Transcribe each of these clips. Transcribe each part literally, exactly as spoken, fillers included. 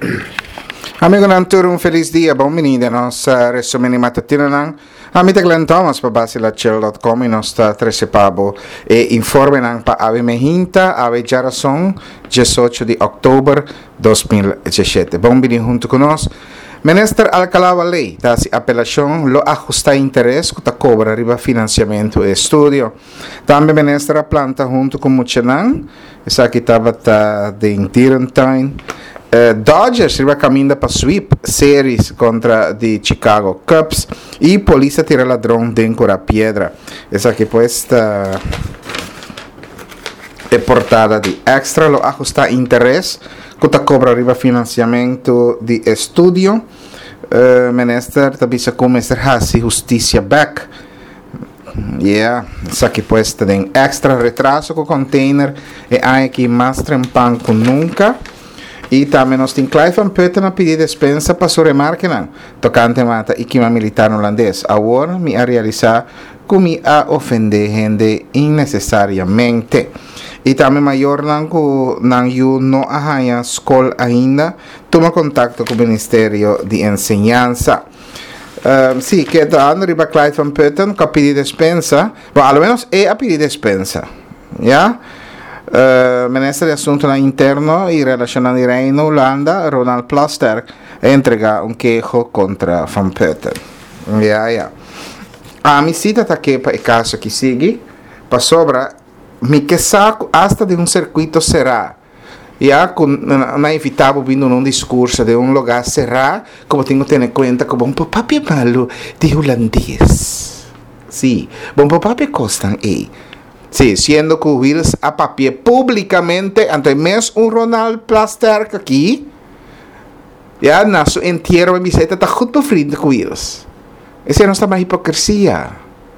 Amigo Nanturo, un feliz dia, bem-vindo a nossa resumo matutino. Amita Glenn Thomas para basilachel ponto com e nossa trece pabo e informe nang pa ave mehinta ave jarason dezoito de outubro de dois mil e dezessete. Bem-vindo junto conosco. Minister Alcalá Lei, da apelação lo ajusta interesse que ta cobra riba financiamento e estudio. Também ministra planta junto com Muchanan, essa aqui estava de Tirantine. Uh, Dodgers riba caminha para sweep series contra de Chicago Cubs e polícia tira ladrão de Encora Piedra. Essa aqui pues é portada de extra lo ajusta interesse que ta cobra riba financiamento de estudio. Uh, minister tabisa com Mister Hassi justicia back. Yeah, essa aqui pues tem extra retraso com container e há aqui mais trempan que nunca. E também nós temos Clive Van Putten a pedir dispensa para sua remarca não. Tocante mata equipa militar holandês. Agora me a realizar como a ofender gente innecessariamente. E também maior não que não não arranha escola ainda. Toma contato com o Ministério de Enseñanza. Um, sim, que da Andriba Clive Van Putten que a pedir dispensa. Bom, ao menos é a pedir dispensa. Já? Uh, Ministro de Assuntos Internos e Relaciones de Reino Holanda, Ronald Plaster, entrega um queijo contra Van Putten. Yeah, yeah. A mi cita está aqui para o caso que segue, para sobra, me que saco hasta de um circuito será. Yeah, não é evitável vindo num discurso de um lugar será, como tenho que ter em conta como um papi malo de holandês. Sim, bom papi costan aí. Sí, siendo que Wills a papier públicamente ante mesmo un Ronald Plaster aqui, já na su entierro en visita está junto frente com Wills. Essa não está mais hipocrisia.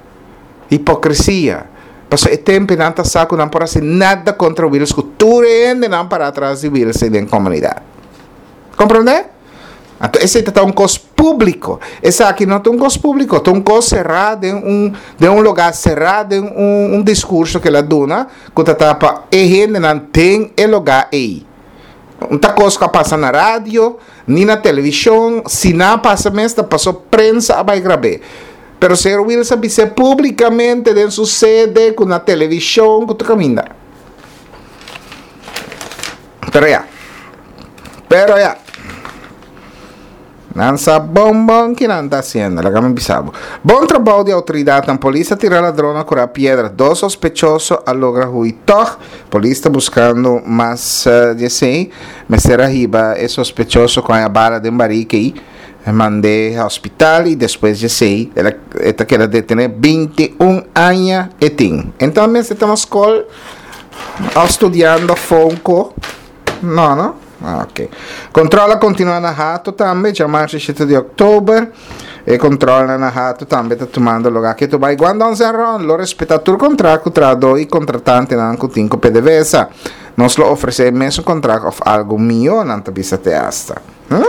Hipocrisia. Passou o tempo não está saco não para fazer nada contra Wills, que tudo ainda não para atrás de Wills na comunidade. Compreende? Então, esse é um costo público. Esse aqui não é um costo público, é um costo cerrado, de um, de um lugar cerrado, de um, um discurso que ela dona, que está para a gente não tem o lugar aí. Não está coisa que passa na rádio, nem na televisão, se não passa mesmo, passou prensa a vai gravar. Pero se o Wilson disse publicamente de sua sede, com a televisão, que tu caminha. Pero já. Pero já. Não sabe bom bom que não está sendo, lá me bisabo. Bom trabalho de autoridade na polícia tirar ladrão a curar pedra. Dois sospechosos a logra ruitor. Polícia buscando mais uh, de cem. Mas será riba é sospechoso com a bala de embarique aí. Mandei ao hospital e depois de sei, ela está querendo detener vinte e um anos e tem. Então, nós estamos na escola estudando fonco. Não, não? Ah, ok. Controla continua na rato também, já março sete de outubro. E controla na rato também, está tomando lugar que tu vai. Quando não será, lo respeita tu contrato, trado e contratante não com cinco P D V S. Nós lo oferecemos mesmo contrato of algo mio, não te bisa te hasta. Hmm.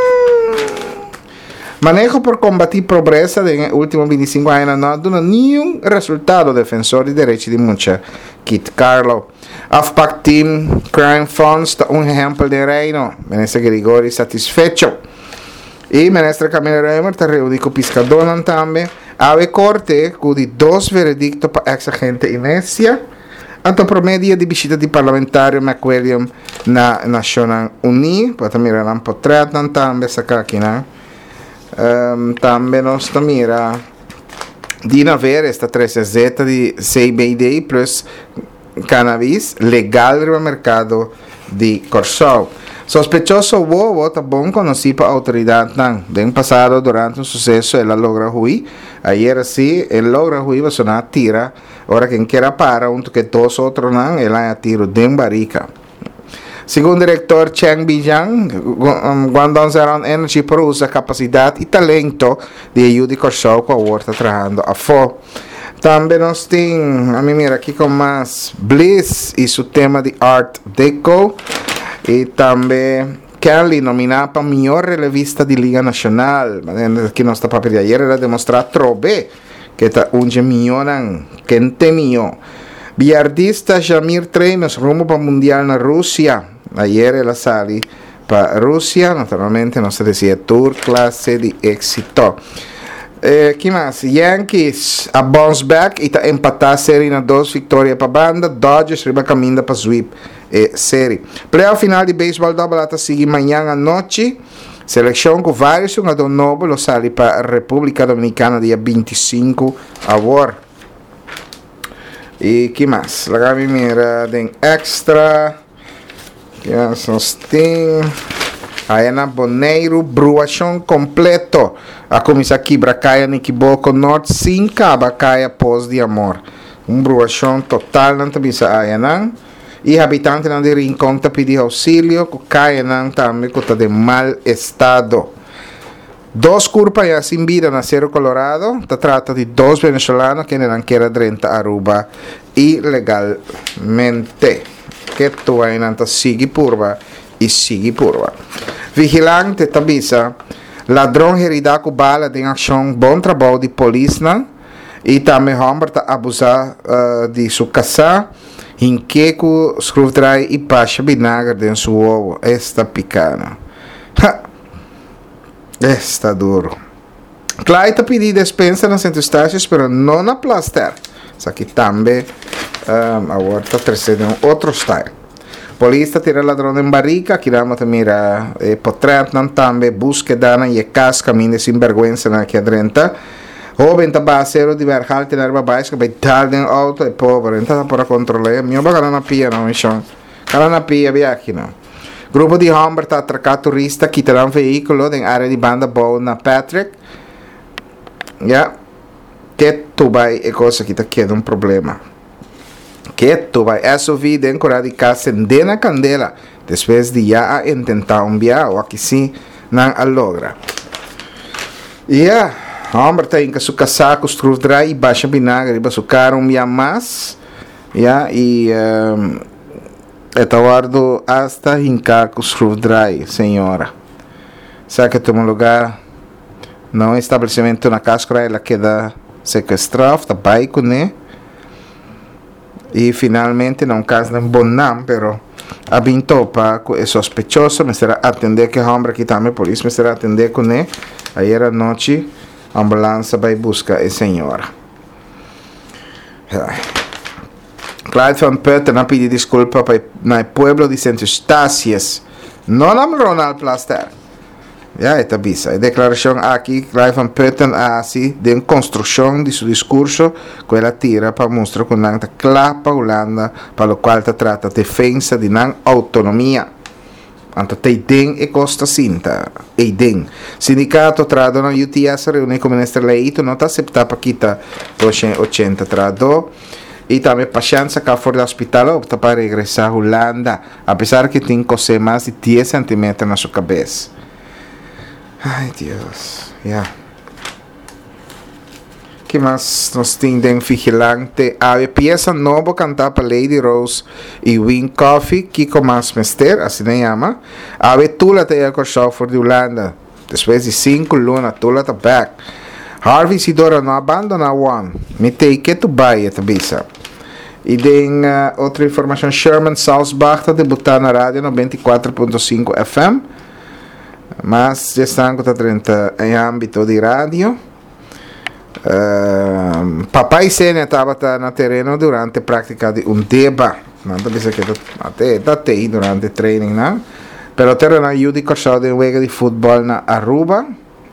Manejo por combater pobreza de últimos vinte e cinco anos não dá nenhum resultado. Defensor de direitos de mucha Kit Carlo. AFPAC Team Crime Funds um exemplo de reino. Ministro Grigori satisfecho. E Ministro Camila Reimer está reunido com o pescador também. Ave corte com de dois veredictos para ex-agente Inésia. Anto promedio de visita de parlamentário McWilliam na Nacional Uni. Para mirar um portrait também sacar aqui, né? Um, também nós mira de haver esta treze Z de C B D plus cannabis legal no mercado de Corsol. Sospechoso bobo está bom conhecido para a autoridade não. Bem passado durante um sucesso ela logra hui. Ayer sim, ele logra hui vai sonar tira. Ora quem queira para um que dois outros não, ela é tiro de barica. Segundo o diretor Cheng Bijang, Guangdong Zeron Energy produz a capacidade e talento de ajuda Corsol com a horta trabalhando a fo. Também nós temos, a mim mira aqui com mais Bliss e seu tema de Art Deco. E também Kelly nominada para a melhor relevista de Liga Nacional. Aqui nós está para pedir ayer era demonstrar Trobe, que está onde milionan, quem tem milhão. Billardista Jamir Tremes rumo para o Mundial na Rússia. Ayer ela sali para Rusia. Naturalmente no se decía tour clase de éxito. Eh, que mais? Yankees a bounce back e tá empatar a série na duas vitórias para banda. Dodgers riba caminho para sweep eh, série. Playoff final de beisebol double tá seguir amanhã à noite. Seleção com vários jogadores novos lo sale para a República Dominicana dia vinte e cinco agora. E que mais? Lá me mira den extra. Que mais nós tem? Aena Boneiro, bruação completo. A comissão aqui, Bracaia, Niquiboco, Norte, sim, Cabacaia, Pós de Amor. Um bruação total, não também sa Aena. E habitante não de Rincón, tá pedir auxílio, que caia não também, que tá de mal estado. Dos curpas já sem vida na Cerro Colorado, tá trata de dois venezolanos que não querem drenta Aruba ilegalmente. Que tu vai não tá sigue purva e sigue purva. Vigilante tabisa, ladrão herida com bala de ação, bom trabalho de polícia e também homem tá abusar uh, de sua casa, em que o screwdriver e passa vinagre dentro seu ovo, esta picana. Está duro. Claro, tá pedindo despensa nas centro-estágios, mas não na plaster. Isso aqui também, um, agora está trazendo um outro style. Polícia tira ladrão em barrica, que dá uma mira eh, potret, não também, busca dana e casca, caminho sem vergonha na que adrenta. Jovem tá baseiro de vergal, ter erva baixa, que vai dar dentro do auto, é pobre, então para controlar. Minha boca não pia, não, então. Cara não pia, via aqui, não. Grupo de homens está atracando turista que terá um veículo na área de banda boa na Patrick. Yeah. Que tu vai, é coisa que está quedando um problema. Que tu vai, S U V dentro de casa na candela, depois de já tentar um viagem, ou aqui sim, não a logra. Yeah. Homem está em seu casaco, screwdriver e baixa vinagre, para seu carro um dia mais. Yeah. E... Um, Eduardo hasta hincar com screwdriver, senhora. Sabe que tem um lugar, não estabelecimento na casca, ela queda sequestrada, está baico, né? E finalmente, não caso nem bom não, pero a bintopa é sospechoso, mas será atender que o homem aqui também, por isso, mas será atender com ele. Aí era noite, a ambulância vai buscar a senhora. Ai. Clyde Van Putten ha pedido desculpa para o pueblo de Santo Eustácias, não a Ronald Plaster. Já está bisa. A declaração aqui, Clyde Van Putten ha assim de construção de seu discurso, que ela tira para mostrar que não está clara para a Holanda, para o qual está trata de defesa de não autonomia. Anto Teiden e Costa Cinta. Eiden. Sindicato trado na U T S reúne com o ministro Leito, não está aceitar para quitar oitenta trado. E também paciência que fora do hospital opta para regressar à Holanda, apesar que tem cocer mais de dez centímetros na sua cabeça. Ai, Deus. Yeah. Que mais nós temos de vigilante? A peça nova cantada para Lady Rose e Win Coffee, que começa a mester, assim se chama. A tula tem a corção fora de Holanda. Depois de cinco lunas, tula está back. Harvey Sidora não abandona One. Me tem que tu vai, tabisa. E tem uh, outra informação. Sherman Salzbach está debutando na rádio noventa e quatro ponto cinco F M. Mas já estão com trinta em âmbito de rádio. Uh, Papai Sênia estava na terreno durante a prática de um deba. Não tabisa que até até durante o training, não? Pero terreno ajuda a correr de um jogo de futebol na Aruba.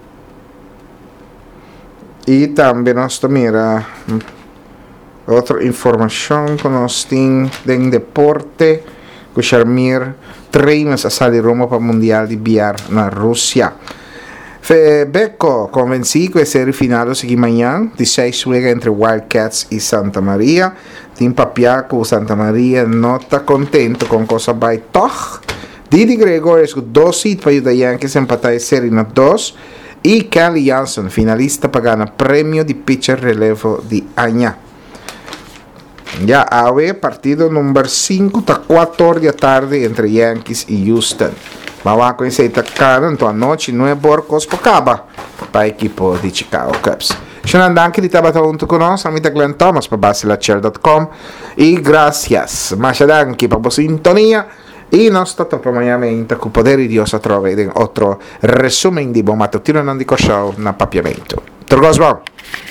E também nós mira outra informação que nós temos de deporte, que o Charmir treina a sair rumo para o Mundial de Biar na Rússia. Becco convenci que a série final seguir amanhã, de seis juega entre Wildcats e Santa Maria. Tem papiar que o Santa Maria não está contente com coisa vai toch. Didi Gregorius com dois hits para ajudar Yankees a empatar a série na dois. E Kelly Jansen, finalista para ganhar prêmio de pitcher relevo de año. Já há partido número cinco, está quatro horas da tarde entre Yankees e Houston. Vamos conhecer a cara, então a noite não é borcos para acaba para a equipe de Chicago Cubs. Xanan danke di tabata junto con nos, amita Glenn Thomas para basilachel ponto com e gracias. Masha danke para a sintonia e non sto accompagnamento con potere di Dio a trovare altro resumen di buon mattino non dico show na papiamento. Torgosbo!